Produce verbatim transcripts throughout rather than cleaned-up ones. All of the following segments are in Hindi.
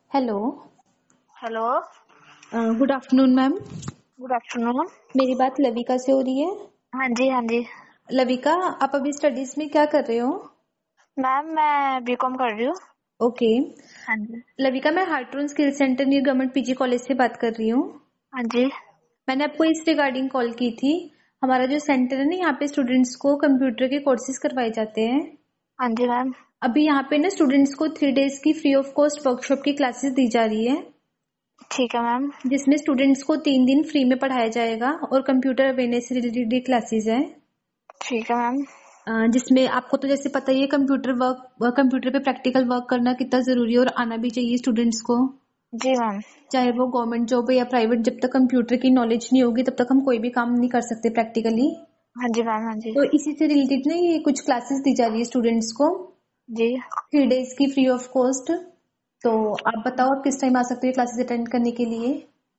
Hello. Hello. Good afternoon ma'am. Good afternoon. मेरी बात लविका से हो रही है? हाँ जी हाँ जी। लविका, आप अभी स्टडीज में क्या कर रहे हो? मैम मैं बीकॉम कर रही हूँ। ओके। हाँ जी। लविका, मैं हार्टरून skill centre new government PG college से बात कर रही हूँ। हाँ जी। मैंने आपको इस रिगार्डिंग कॉल की थी। हमारा जो सेंटर है ना, यहाँ पे स्टूडेंट्स को कंप्यूटर के कोर्सेज करवाए जाते हैं। हाँ जी मैम। अभी यहाँ पे ना स्टूडेंट्स को थ्री डेज की फ्री ऑफ कॉस्ट वर्कशॉप की क्लासेस दी जा रही है, ठीक है मैम। जिसमें स्टूडेंट्स को तीन दिन फ्री में पढ़ाया जाएगा और कंप्यूटर अवेयरनेस से रिलेटेड क्लासेस है। ठीक है मैम। अ, जिसमें आपको तो जैसे पता ही है कंप्यूटर वर्क कंप्यूटर पे प्रैक्टिकल वर्क करना कितना जरूरी है और आना भी चाहिए स्टूडेंट्स को। जी मैम। चाहे वो गवर्नमेंट जॉब है या प्राइवेट, जब तक कंप्यूटर की नॉलेज नहीं होगी तब तक हम कोई भी काम नहीं कर सकते प्रैक्टिकली। हाँ जी मैम। हाँ जी। तो इसी से रिलेटेड ना ये कुछ क्लासेस दी जा रही है स्टूडेंट्स को, जी थ्री डेज की फ्री ऑफ कॉस्ट। तो आप बताओ आप किस टाइम आ सकते हो क्लासेस अटेंड करने के लिए?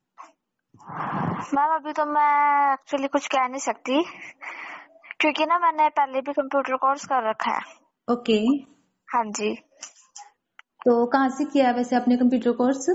मैम अभी तो मैं एक्चुअली कुछ कह नहीं सकती, क्योंकि ना मैंने पहले भी कंप्यूटर कोर्स कर रखा है। ओके। हाँ जी। तो कहाँ से किया है वैसे आपने कंप्यूटर कोर्स?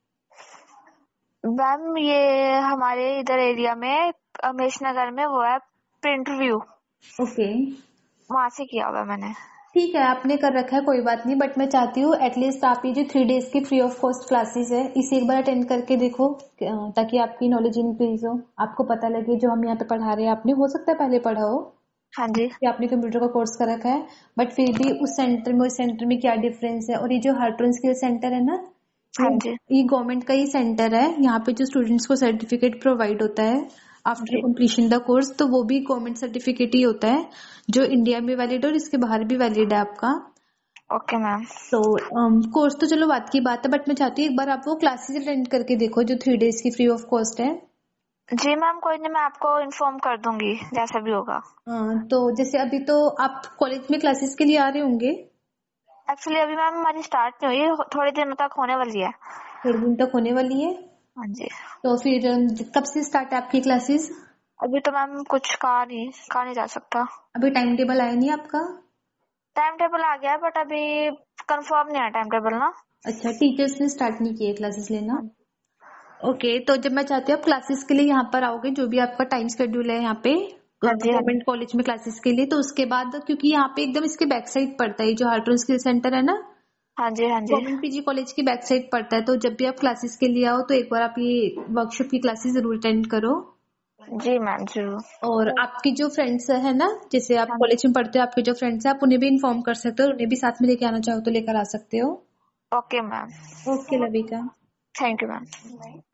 मैम ये हमारे इधर एरिया में अमेश नगर में वो है प्रिंट व्यू, ओके, वहां से किया हुआ है मैंने। ठीक है, आपने कर रखा है कोई बात नहीं, बट मैं चाहती हूँ एटलीस्ट आप ये जो थ्री डेज की फ्री ऑफ कॉस्ट क्लासेस है इसे एक बार अटेंड करके देखो, अ, ताकि आपकी नॉलेज इंक्रीज हो, आपको पता लगे जो हम यहाँ पे पढ़ा रहे हैं। आपने हो सकता है पहले पढ़ा हो हाँ जी। कि आपने कंप्यूटर का कोर्स कर रखा है, बट फिर भी उस सेंटर में उस सेंटर में क्या डिफरेंस है। और ये जो हार्टरून स्किल सेंटर है ना, हाँ ये जी। ये गवर्नमेंट का ही सेंटर है। यहाँ पे जो स्टूडेंट्स को सर्टिफिकेट प्रोवाइड होता है आफ्टर जी। कंप्लीशन द कोर्स, तो वो भी गवर्नमेंट सर्टिफिकेट ही होता है जो इंडिया में वैलिड है और इसके बाहर भी वैलिड है आपका। Okay ma'am. तो कोर्स तो चलो बात की बात है, बट मैं चाहती हूँ एक बार आप वो क्लासेस अटेंड करके देखो जो थ्री डेज की फ्री ऑफ कॉस्ट है। जी मैम कोई नहीं, मैं आपको इन्फॉर्म कर दूंगी जैसा भी होगा। अ, तो जैसे अभी तो आप कॉलेज में क्लासेस के लिए आ रहे होंगे? एक्चुअली अभी मैम हमारी स्टार्ट नहीं हुई, थोड़े दिनों तक होने वाली है। थोड़े दिन तक होने वाली है। हाँ जी। तो फिर अम, कब से स्टार्ट है आपकी क्लासेस? अभी तो मैम कुछ कहा नहीं कहा नहीं जा सकता। अभी टाइम टेबल आया नहीं आपका? टाइम टेबल आ गया बट अभी कंफर्म नहीं है टाइम टेबल ना। अच्छा, टीचर्स ने स्टार्ट नहीं किए क्लासेस लेना। हाँ। ओके, तो जब मैं चाहती हूँ आप क्लासेस के लिए यहाँ पर आओगे, जो भी आपका टाइम शेड्यूल है यहाँ पे हाँ जी। हाँ जी। गवर्नमेंट कॉलेज में क्लासेस के लिए, तो उसके बाद क्योंकि यहाँ पे एकदम इसके बैक साइड पड़ता है जो हार्टरून स्किल सेंटर है ना, हाँ जी। हाँ जी। गवर्नमेंट पीजी कॉलेज की बैक साइड पड़ता है। तो जब भी आप क्लासेस के लिए आओ तो एक बार आप ये वर्कशॉप की क्लासेस जरूर अटेंड करो। जी मैम जरूर। और आपकी जो फ्रेंड्स है ना, जैसे आप हाँ। कॉलेज में पढ़ते हो, आपके जो फ्रेंड्स है आप उन्हें भी इन्फॉर्म कर सकते हो, उन्हें भी साथ में लेके आना चाहो तो लेकर आ सकते हो। Okay ma'am. Okay Lavika. Thank you ma'am.